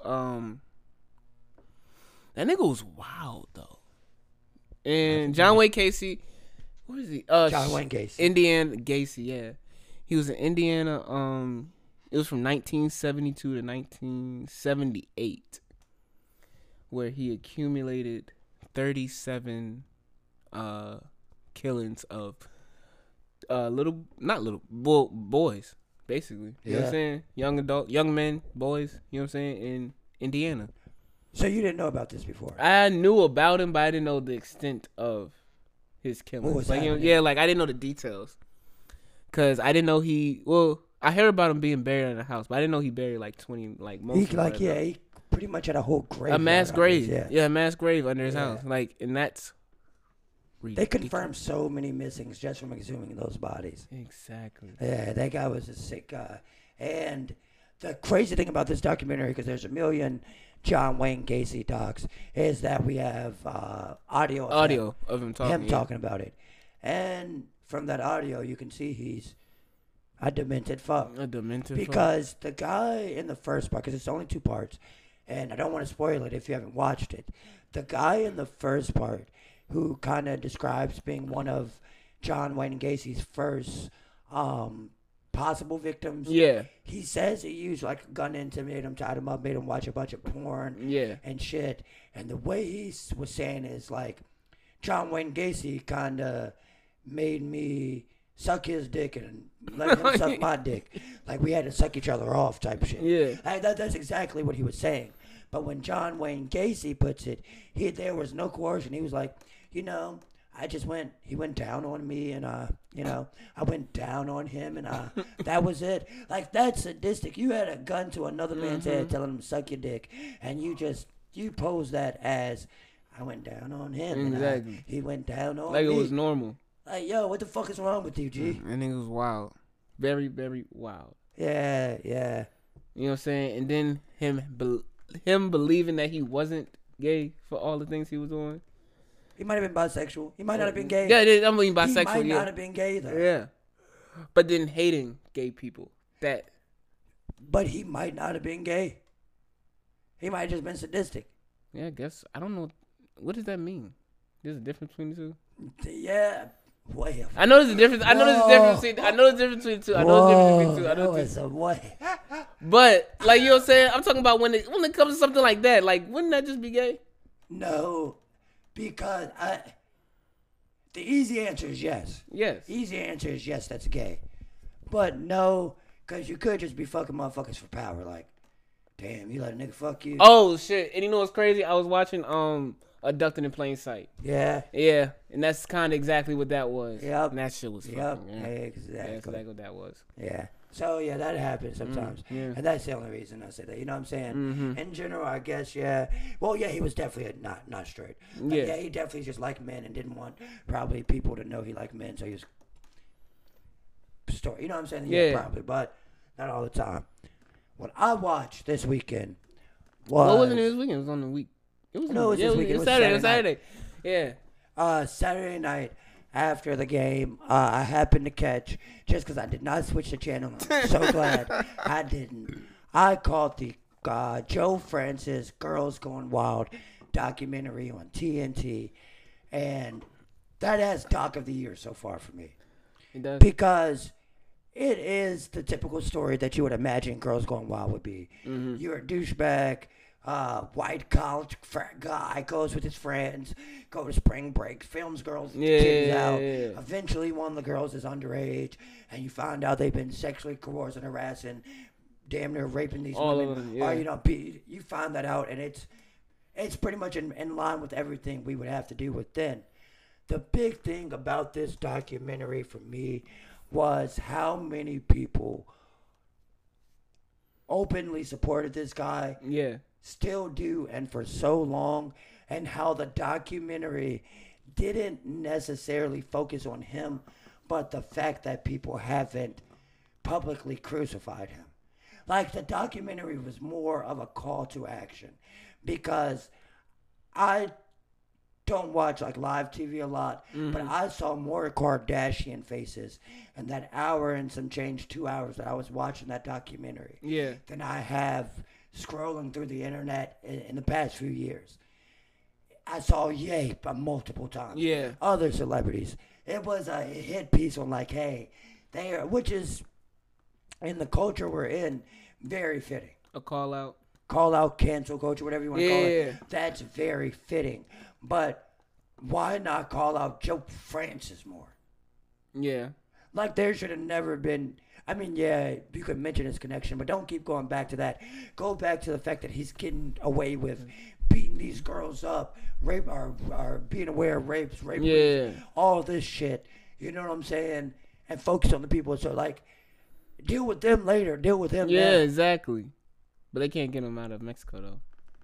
wild though. And John Wayne Casey, what is he? John Wayne Gacy. Indiana Gacy, yeah. He was in Indiana. It was from 1972 to 1978, where he accumulated 37 killings of boys, basically. You know what I'm saying? Young men, boys, you know what I'm saying, in Indiana. So you didn't know about this before? I knew about him, but I didn't know the extent of his killing. What was like, happening? I didn't know the details. Cause I didn't know I heard about him being buried in a house, but I didn't know he buried like 20, like most. He pretty much had a whole grave. A mass grave. Yeah, a mass grave under his house. Like, and that's They ridiculous. confirmed so many missings just from exhuming those bodies. Exactly. Yeah, that guy was a sick guy. And the crazy thing about this documentary, because there's a million John Wayne Gacy docs, is that we have audio of him talking. talking about it. And from that audio, you can see he's a demented fuck. Because the guy in the first part, because it's only 2 parts, and I don't want to spoil it if you haven't watched it. The guy in the first part, who kind of describes being one of John Wayne Gacy's first possible victims. Yeah. He says he used like a gun to intimidate him, tied him up, made him watch a bunch of porn. Yeah. And shit. And the way he was saying is like, John Wayne Gacy kind of made me suck his dick and let him suck my dick. Like we had to suck each other off type shit. Yeah. That's exactly what he was saying. But when John Wayne Gacy puts it, there was no coercion. He was like, he went down on me and, I went down on him and that was it. Like, that's sadistic. You had a gun to another man's head telling him to suck your dick, and you pose that as, I went down on him. Exactly. And he went down on me. Like it was normal. Like, yo, what the fuck is wrong with you, G? That nigga was wild. Very, very wild. Yeah. You know what I'm saying? And then him believing that he wasn't gay for all the things he was doing. He might have been bisexual. He might not have been gay. Yeah, I mean bisexual. He might not have been gay, though. Yeah. But then hating gay people. But he might not have been gay. He might have just been sadistic. Yeah, I guess. I don't know. What does that mean? There's a difference between the two? Yeah. Way. I know there's a difference. I know there's a difference between the two. But, like, you know what I'm saying? I'm talking about when it comes to something like that. Like, wouldn't that just be gay? No. Because the easy answer is yes. Yes. Easy answer is yes, that's gay. But no, because you could just be fucking motherfuckers for power. Like, damn, you let a nigga fuck you. Oh, shit. And you know what's crazy? I was watching Abducted in Plain Sight. Yeah. Yeah. And that's kind of exactly what that was. Yep. And that shit was fucking. Yeah. Exactly. That's exactly what that was. Yeah. So, yeah, that happens sometimes. Yeah. And that's the only reason I say that. You know what I'm saying? Mm-hmm. In general, I guess, yeah. Well, yeah, he was definitely not straight. But yeah, he definitely just liked men and didn't want probably people to know he liked men. So he was... You know what I'm saying? Yeah, probably. But not all the time. What I watched this weekend was... Well, it wasn't this weekend. It was on the week. It was this weekend. It was Saturday. Yeah. Saturday night after the game, I happened to catch, just because I did not switch the channel, I'm so glad I didn't. I caught the Joe Francis Girls Gone Wild documentary on TNT, and that has Doc of the Year so far for me. It does. Because it is the typical story that you would imagine Girls Gone Wild would be. Mm-hmm. You're a douchebag. White college frat guy goes with his friends, go to spring break, films girls, kids out. Yeah. Eventually, one of the girls is underage, and you find out they've been sexually coercing, harassing, damn near raping these All women. of them, yeah. Or you find that out, and it's pretty much in line with everything we would have to deal with then. The big thing about this documentary for me was how many people openly supported this guy. Yeah. Still do, and for so long, and how the documentary didn't necessarily focus on him, but the fact that people haven't publicly crucified him. Like the documentary was more of a call to action because I don't watch like live TV a lot, but I saw more Kardashian faces in that hour and some change, 2 hours that I was watching that documentary Yeah. than I have scrolling through the internet in the past few years. I saw Ye multiple times. Yeah. Other celebrities. It was a hit piece on like, hey, they are, which is in the culture we're in, very fitting. A call out. Call out, cancel culture, whatever you want to call Yeah. it. That's very fitting. But why not call out Joe Francis more? Yeah. Like there should have never been. I mean, yeah, you could mention his connection, but don't keep going back to that. Go back to the fact that he's getting away with beating these girls up, rape, or being aware of rapes, Yeah. all this shit. You know what I'm saying? And focus on the people. So like, deal with them later. Deal with him. Yeah, now. exactly. But they can't get him out of Mexico though.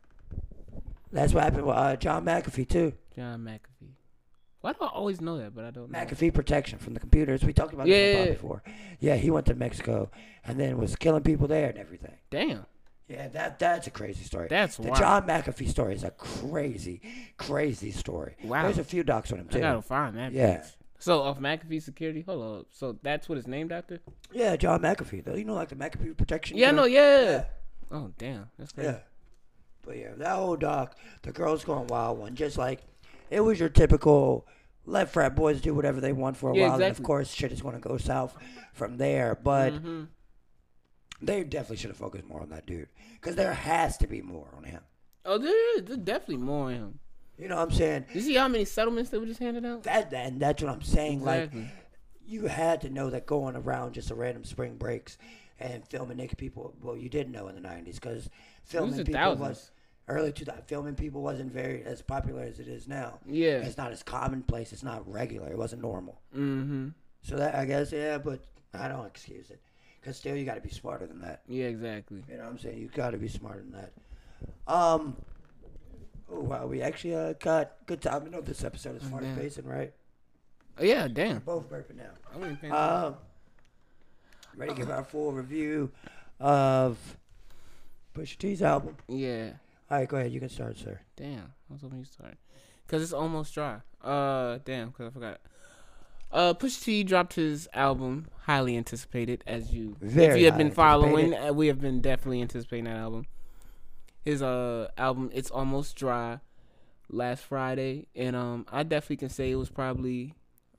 That's what happened with John McAfee too. John McAfee. Why do I always know that, but I don't know? McAfee protection from the computers. We talked about this on the pod before. Yeah, he went to Mexico and then was killing people there and everything. Damn. Yeah, that's a crazy story. That's the wild. John McAfee story is a crazy, crazy story. Wow. There's a few docs on him too. I gotta find that. Yeah. Bitch. So off McAfee Security, hold up. So that's what it's named after? Yeah, John McAfee. Though you know, like the McAfee protection. Yeah, you no, know? yeah. Oh damn, that's crazy. Yeah. But yeah, that whole doc, the girls going wild one, just like it was your typical let frat boys do whatever they want for a while, and of exactly. course shit is going to go south from there. But Mm-hmm. they definitely should have focused more on that dude because there has to be more on him. Oh, there's definitely more on him. You know what I'm saying? You see how many settlements they were just handed out? And that's what I'm saying. Exactly. Like you had to know that going around just a random spring breaks and filming naked people. Well, you didn't know in the '90s because filming the people thousands. was early to that. Filming people wasn't very as popular as it is now. Yeah. It's not as commonplace. It's not regular. It wasn't normal. Mm-hmm. So that I guess but I don't excuse it because still you got to be smarter than that. Yeah, exactly. You know what I'm saying? You got to be smarter than that. Oh wow, we actually got good time. I know this episode is far damn. pacing, right? Oh, yeah, damn. Both burping now. I wasn't paying attention. Ready to give our full review of Pusha T's album. Yeah. All right, go ahead. You can start, sir. Damn. I was hoping you started. Because it's almost dry. Damn, because I forgot. Pusha T dropped his album, highly anticipated, as you, Very if you have been highly following, anticipated. we have been definitely anticipating that album. His album, It's Almost Dry, last Friday, and I definitely can say it was probably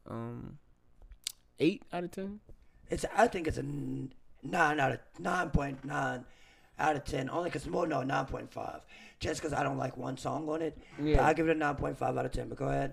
8 out of 10. I think it's a 9.9 out of 10. Only because 9.5. Just because I don't like one song on it. Yeah. But I give it a 9.5 out of 10. But go ahead.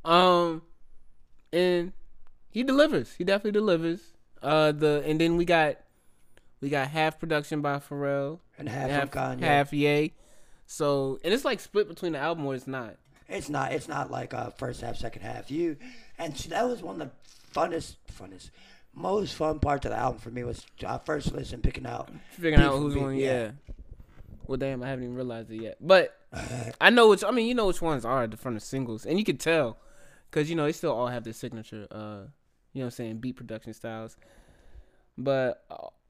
And he delivers. He definitely delivers. And then we got half production by Pharrell And half from Kanye. half Ye. So, and it's like split between the album, or it's not. It's not like first half, second half. That was one of the funnest, most fun parts of the album for me was first listen, picking out Figuring out beat who's from one, beat, yeah. Well, damn, I haven't even realized it yet. But I know which. I mean, you know which ones are from the singles, and you can tell, cause they still all have their signature. You know what I'm saying, beat production styles. But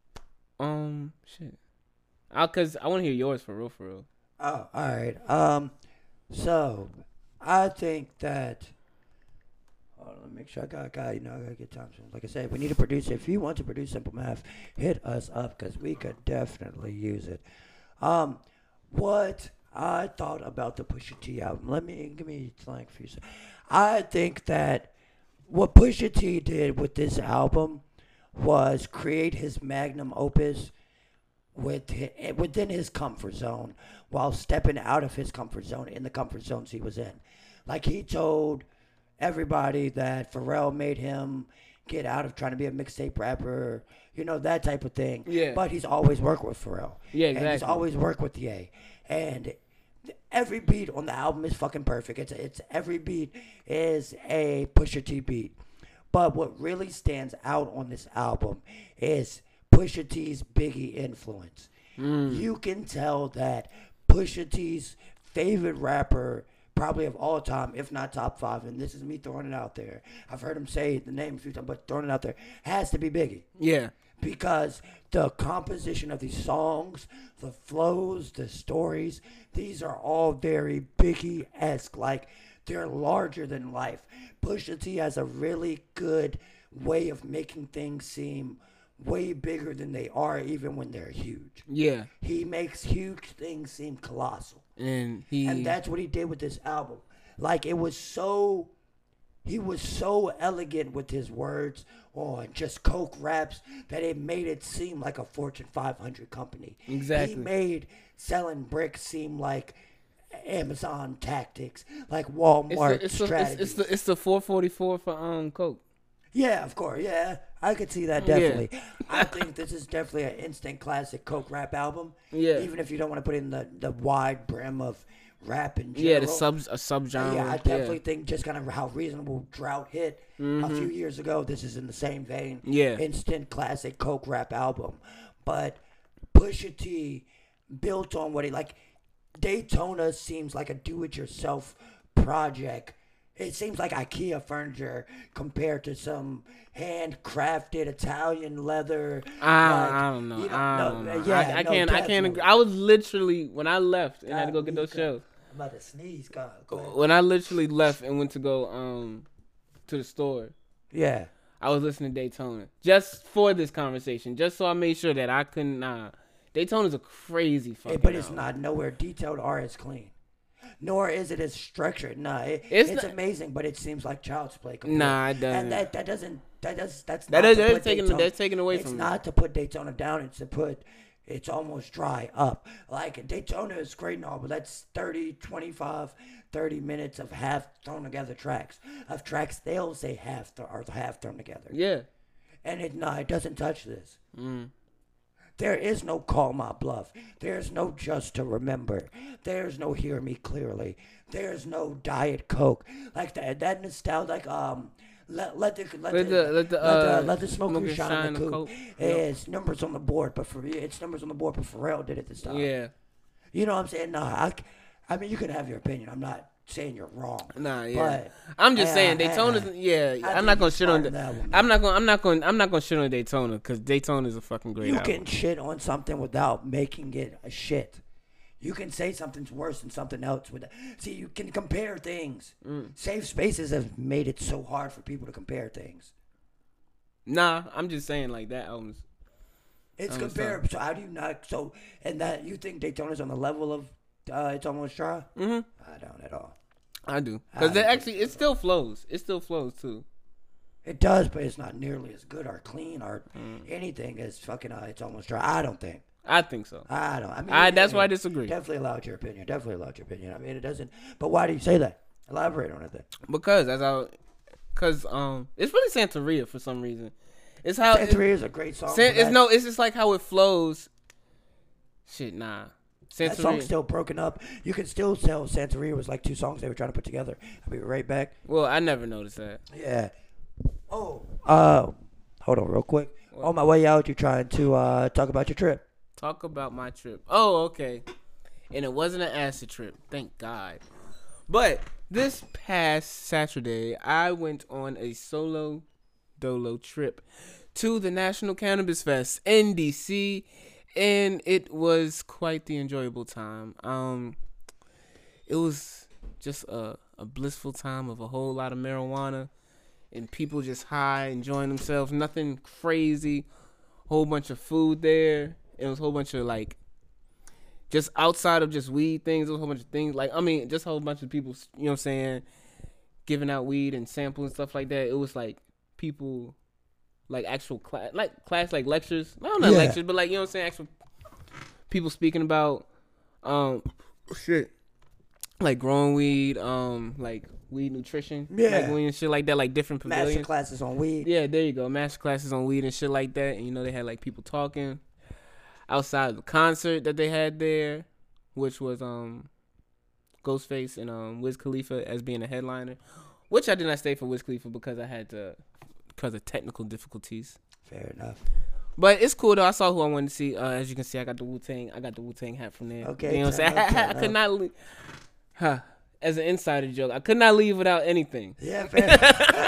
shit. Cause I want to hear yours for real. Oh, all right. So I think that. Hold on, let me make sure I got I gotta get time. So, like I said, we need a producer. If you want to produce Simple Math, hit us up because we could definitely use it. What I thought about the Pusha T album. Give me like for you. I think that what Pusha T did with this album was create his magnum opus within his comfort zone while stepping out of his comfort zone in the comfort zones he was in. Like he told everybody that Pharrell made him get out of trying to be a mixtape rapper, that type of thing. Yeah. But he's always worked with Pharrell. Yeah, And he's exactly. always worked with Ye. And every beat on the album is fucking perfect. It's every beat is a Pusha T beat. But what really stands out on this album is Pusha T's Biggie influence. You can tell that Pusha T's favorite rapper probably of all time, if not top 5, and this is me throwing it out there. I've heard him say the name a few times, but throwing it out there, has to be Biggie. Yeah. Because the composition of these songs, the flows, the stories, these are all very Biggie-esque. Like, they're larger than life. Pusha T has a really good way of making things seem way bigger than they are, even when they're huge. Yeah. He makes huge things seem colossal. And that's what he did with this album. Like, he was so elegant with his words on just coke raps that it made it seem like a Fortune 500 company. Exactly. He made selling bricks seem like Amazon tactics, like Walmart strategies. It's the 444 for coke. Yeah, of course. Yeah, I could see that definitely. Yeah. I think this is definitely an instant classic coke rap album. Yeah. Even if you don't want to put in the wide brim of rap in general. Yeah, a subgenre. Yeah, I definitely think just kind of how Reasonable Drought hit a few years ago. This is in the same vein. Yeah. Instant classic coke rap album. But Pusha T built on what he like. Daytona seems like a do-it-yourself project. It seems like IKEA furniture compared to some handcrafted Italian leather. I don't know. I can't agree. I was literally, when I left and had to go get those shells. I'm about to sneeze. Go ahead. When I literally left and went to go to the store. Yeah. I was listening to Daytona just for this conversation, just so I made sure that I couldn't. Daytona's a crazy fucking but it's album. not nowhere detailed or as clean. Nor is it as structured. Nah, it's amazing, but it seems like child's play. Nah, it doesn't. And that's taken away from It's me. not to put Daytona down. It's to put it's almost dry up. Like, Daytona is great and all, but that's 30, 25, 30 minutes of half thrown together tracks. Of tracks they'll say half thrown together. Yeah. And it doesn't touch this. Mm. There is no Call My Bluff. There's no Just to Remember. There's no Hear Me Clearly. There's no Diet Coke. Like that nostalgic let the smoke shine on the coupe. It's numbers on the board, but for me, it's numbers on the board. But Pharrell did it this time. Yeah. You know what I'm saying? Nah, I mean, you can have your opinion. I'm not saying you're wrong. Nah, yeah. But I'm just saying Daytona's. I'm not gonna shit on. I'm not gonna shit on Daytona because Daytona is a fucking great album. You can shit on something without making it a shit. You can say something's worse than something else. See, you can compare things. Safe spaces have made it so hard for people to compare things. Nah, I'm just saying like that album's. It's comparable. So how do you not? So and that you think Daytona's on the level of It's Almost Dry? Mm-hmm. I don't at all. I do because it still flows. It still flows too. It does, but it's not nearly as good or clean or anything as fucking It's Almost Dry. I don't think. I think so. I don't. I mean, that's why I disagree. Definitely allowed your opinion. I mean, it doesn't. But why do you say that? Elaborate on it then. Because it's really Santeria for some reason. It's how Santeria is a great song. It's just like how it flows. Shit, nah. That song's still broken up. You can still tell Santeria was like 2 songs they were trying to put together. I'll be right back. Well, I never noticed that. Yeah. Oh. Hold on real quick. What? On my way out, you're trying to talk about your trip. Talk about my trip. Oh, okay. And it wasn't an acid trip. Thank God. But this past Saturday, I went on a solo dolo trip to the National Cannabis Fest in DC. And it was quite the enjoyable time. It was just a blissful time of a whole lot of marijuana and people just high, enjoying themselves. Nothing crazy. Whole bunch of food there. It was a whole bunch of like, just outside of just weed things. There was a whole bunch of things just a whole bunch of people. You know what I'm saying? Giving out weed and samples and stuff like that. It was like people. Like actual class, like lectures. No, not lectures, but like, you know what I'm saying? Actual people speaking about, like growing weed, like weed nutrition, like weed and shit like that, like different pavilions. Master classes on weed. Yeah, there you go. Master classes on weed and shit like that. And they had like people talking outside of the concert that they had there, which was Ghostface and Wiz Khalifa as being a headliner. Which I did not stay for Wiz Khalifa because because of technical difficulties. Fair enough. But it's cool though. I saw who I wanted to see. As you can see, I got the Wu-Tang hat from there. Okay. You know what I'm saying? I could not leave. as an insider joke. I could not leave without anything. Yeah, fair.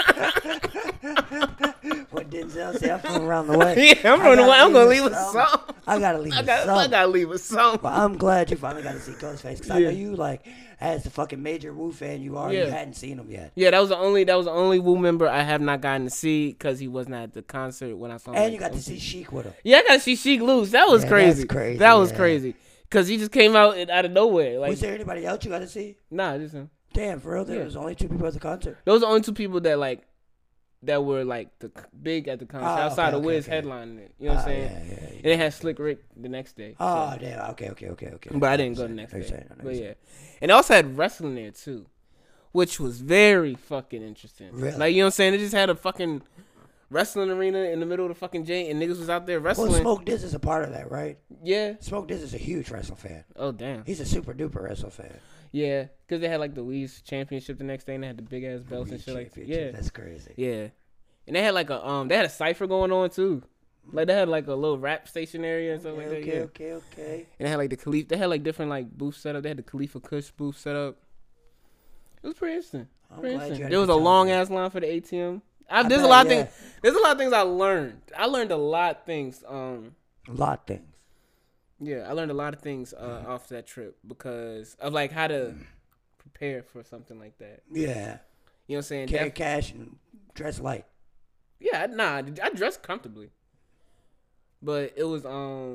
What Denzel said, I'm from around the way. Yeah, I'm running away. I'm gonna leave with something. I gotta leave with something. I gotta leave with something. But I'm glad you finally got to see Ghostface, because I know you, like, as the fucking major Wu fan you are, you hadn't seen him yet. Yeah, that was the only Wu member I have not gotten to see because he was not at the concert when I saw him. And you got to see Sheik with him. Yeah, I got to see Sheik loose. That was crazy. That's crazy. That was crazy. Because he just came out of nowhere. Like, was there anybody else you got to see? Nah, just him. Damn, for real? There was only 2 people at the concert? Those are the only 2 people that were like the big at the concert outside of Wiz headlining it. You know what I'm saying? Yeah. And they had Slick Rick the next day. Oh, damn. Okay. But I didn't go the next day. But yeah. And they also had wrestling there too, which was very fucking interesting. Really? Like, you know what I'm saying? They just had a fucking wrestling arena in the middle of the fucking J, and niggas was out there wrestling. Well, Smoke Diz is a part of that, right? Yeah. Smoke Diz is a huge wrestling fan. Oh, damn. He's a super duper wrestling fan. Yeah, because they had like the Wii's championship the next day, and they had the big ass belts and shit like that. Yeah. That's crazy. Yeah. And they had like a cipher going on too. Like they had like a little rap station area and stuff like that. Yeah. Okay. And they had like the Khalif. They had like different like booths set up. They had the Khalifa Kush booth set up. It was pretty interesting. There was a long ass line for the ATM. There's a lot of things. There's a lot of things I learned. I learned a lot of things. A lot of things. Yeah, I learned a lot of things off that trip because of like how to prepare for something like that. Yeah. You know what I'm saying? Carry cash and dress light. Yeah, I dressed comfortably. But it was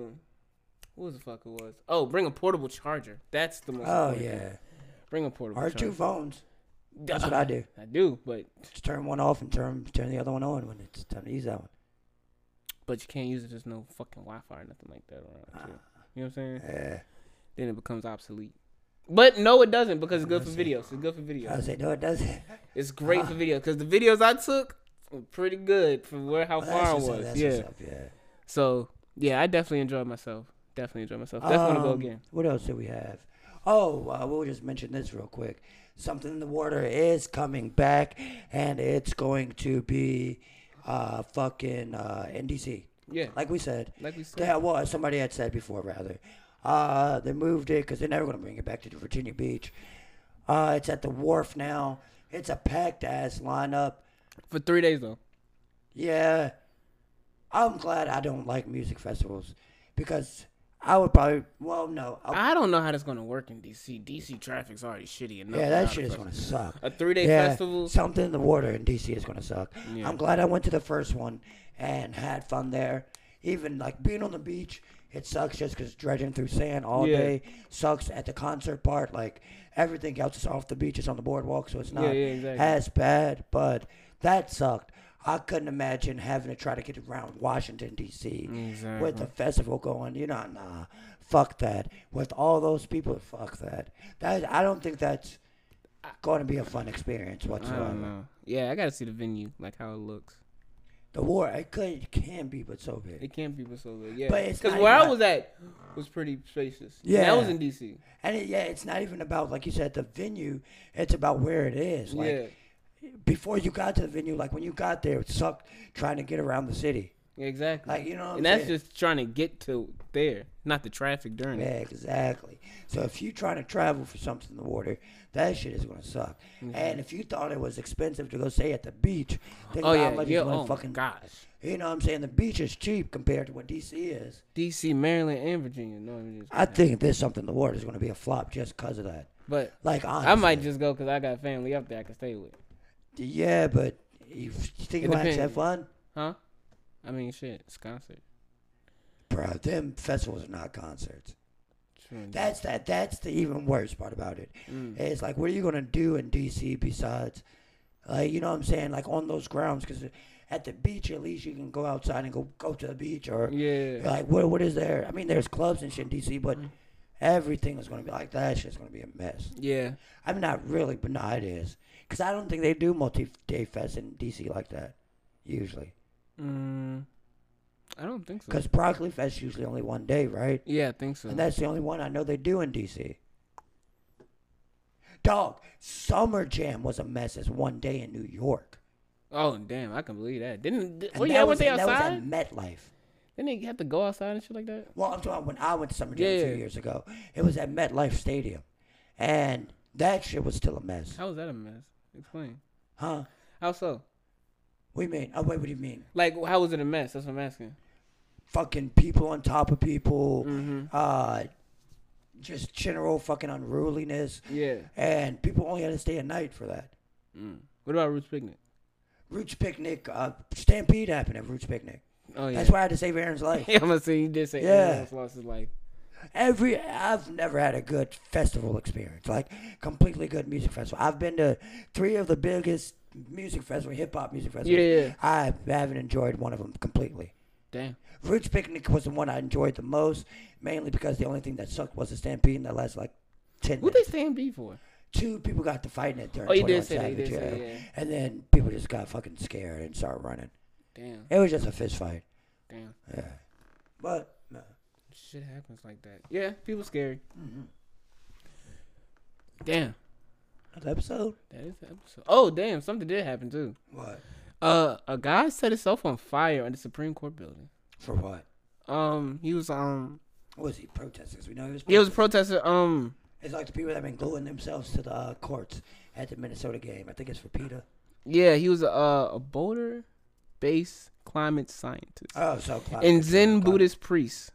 what was the fuck it was? Oh, bring a portable charger. That's the most important thing. Bring a portable charger. 2 phones. That's what I do. I do, but just turn one off and turn the other one on when it's time to use that one. But you can't use it. There's no fucking Wi-Fi or nothing like that around. You know what I'm saying? Yeah. Then it becomes obsolete. But no, it doesn't because it's good for videos. It's good for videos. I say no, it doesn't. It's great for videos because the videos I took were pretty good for how far I was. Yeah. So yeah, I definitely enjoyed myself. Definitely want to go again. What else do we have? Oh, we'll just mention this real quick. Something in the Water is coming back, and it's going to be fucking in DC. Yeah. Like we said. Yeah, well, somebody had said before, rather. They moved it because they're never going to bring it back to Virginia Beach. It's at the Wharf now. It's a packed-ass lineup. For 3 days, though. Yeah. I'm glad I don't like music festivals because I would probably, well, no. I don't know how that's going to work in D.C. D.C. traffic's already shitty enough. Yeah, that shit is going to suck. A 3-day festival? Something in the Water in D.C. is going to suck. Yeah. I'm glad I went to the first one and had fun there. Even, like, being on the beach, it sucks just because dredging through sand all day sucks at the concert part. Like, everything else is off the beach. It's on the boardwalk, so it's not as bad. But that sucked. I couldn't imagine having to try to get around Washington, D.C. With the festival going. You know, nah, fuck that. With all those people, fuck that. I don't think that's going to be a fun experience whatsoever. I don't know. Yeah, I got to see the venue, like how it looks. The War, it can be, but so big. It can be, but so big, yeah. Because where I was at was pretty spacious. Yeah. And that was in D.C. And it's not even about, like you said, the venue. It's about where it is. Like, before you got to the venue, like when you got there, it sucked trying to get around the city. Exactly. Like, you know what and I'm that's just trying to get to there, not the traffic during it. Yeah, exactly. So if you're trying to travel for something in the water, that shit is going to suck. Mm-hmm. And if you thought it was expensive to go stay at the beach, then fucking gosh. You know what I'm saying? The beach is cheap compared to what D.C. is. D.C., Maryland, and Virginia. No, I think there's something in the water is going to be a flop just because of that. But like, honestly, I might just go because I got family up there I can stay with. Yeah, but you think you might have fun? Huh? I mean, shit, it's a concert. Bro, them festivals are not concerts. True. That's the even worse part about it. It's like, what are you going to do in D.C. besides, like, you know what I'm saying, like on those grounds? Because at the beach, at least you can go outside and go to the beach. Or, like, what is there? I mean, there's clubs and shit in D.C., but everything is going to be like that. Shit's going to be a mess. Yeah. I mean, not really, but no, it is. Because I don't think they do multi-day fest in D.C. like that, usually. I don't think so. Because Broccoli Fest usually only one day, right? Yeah, I think so. And that's the only one I know they do in D.C. Dog, Summer Jam was a mess as one day in New York. Oh, damn, I can believe that. Weren't they outside? That was at MetLife. Didn't they have to go outside and shit like that? Well, I'm talking about when I went to Summer Jam 2 years ago. It was at MetLife Stadium. And That shit was still a mess. How was that a mess? Explain. Huh? How so? What do you mean? Oh, wait, what do you mean? Like, how was it a mess? That's what I'm asking. Fucking people on top of people. Mm-hmm. Just general fucking unruliness. Yeah. And people only had to stay at night for that. What about Roots Picnic? Roots Picnic, Stampede happened at Roots Picnic. Oh, yeah. That's why I had to save Aaron's life. Yeah, I'm going to say you did say Aaron lost his life. I've never had a good festival experience, like completely good music festival. I've been to 3 of the biggest music festivals, hip hop music festivals. Yeah. I haven't enjoyed one of them completely. Damn. Roots Picnic was the one I enjoyed the most, mainly because the only thing that sucked was the Stampede, and that lasted like 10 What they minutes. Stampede for? 2 people got to fighting it during Oh, you 21 did say that. Savage, You did say, yeah. And then people just got fucking scared and started running. Damn. It was just a fist fight. Damn. Yeah. But, no. Shit happens like that. Yeah, people scary. Mm-hmm. Damn. That episode? That is the episode. Oh, damn. Something did happen, too. What? A guy set himself on fire in the Supreme Court building. For what? He was, What was he protesting? We know he was protesting. He was a protester, It's like the people that have been gluing themselves to the courts at the Minnesota game. I think it's for PETA. yeah, he was a Boulder-based climate scientist. Oh, so And Zen Buddhist priest.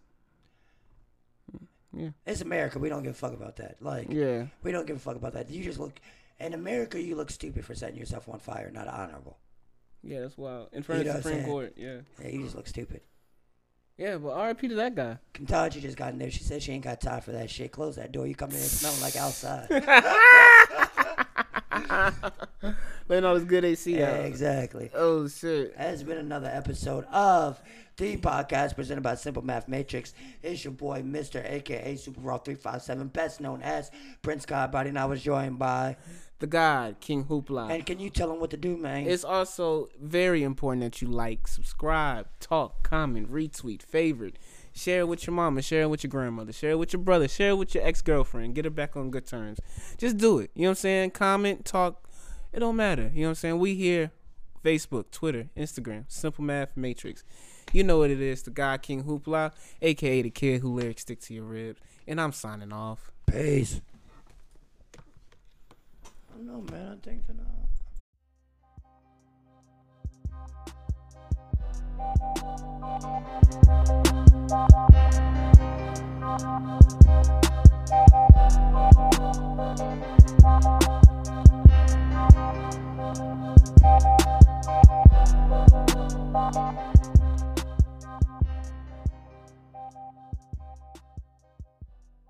Yeah. It's America. We don't give a fuck about that. Like, Yeah. we don't give a fuck about that. You just look, in America, you look stupid for setting yourself on fire, not honorable. Yeah, that's wild. In front of the Supreme Court, yeah. Yeah, you just look stupid. Yeah, but RIP to that guy. Kentucky just got in there. She said she ain't got time for that shit. Close that door. You come in here smelling like outside. Letting all this good AC Yeah, out. exactly. Oh, shit. That has been another episode of the podcast presented by Simple Math Matrix. It's your boy, Mr. a.k.a. Super Raw 357, best known as Prince Godbody, and I was joined by The God, King Hoopla. And can you tell them what to do, man? It's also very important that you like, subscribe, talk, comment, retweet, favorite. Share it with your mama, share it with your grandmother, share it with your brother, share it with your ex-girlfriend. Get her back on good terms. Just do it. You know what I'm saying? Comment, talk. It don't matter. You know what I'm saying? We here. Facebook, Twitter, Instagram, Simple Math Matrix. You know what it is. The guy King Hoopla, a.k.a. the kid who lyrics stick to your ribs. And I'm signing off. Peace. I don't know, man. I think that... Thank you.